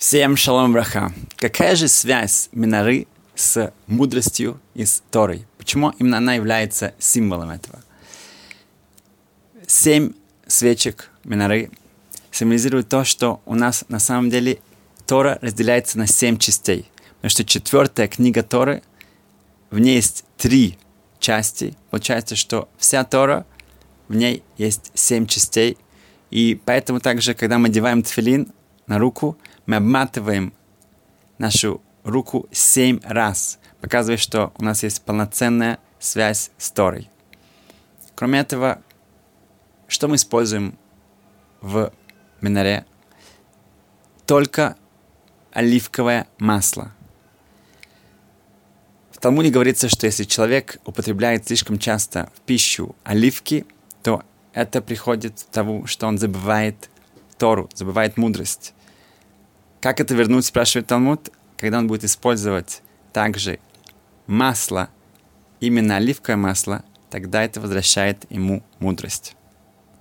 Всем шалом браха. Какая же связь миноры с мудростью и с Торой? Почему именно она является символом этого? 7 свечек миноры символизируют то, что у нас на самом деле Тора разделяется на 7 частей. Потому что 4-я книга Торы, в ней есть 3 части. Получается, что вся Тора, в ней есть 7 частей. И поэтому также, когда мы одеваем тфилин на руку, мы обматываем нашу руку 7 раз, показывая, что у нас есть полноценная связь с Торой. Кроме этого, что мы используем в миноре? Только оливковое масло. В Талмуде говорится, что если человек употребляет слишком часто в пищу оливки, то это приходит к тому, что он забывает Тору, забывает мудрость. Как это вернуть, спрашивает Талмуд, когда он будет использовать также масло, именно оливковое масло, тогда это возвращает ему мудрость.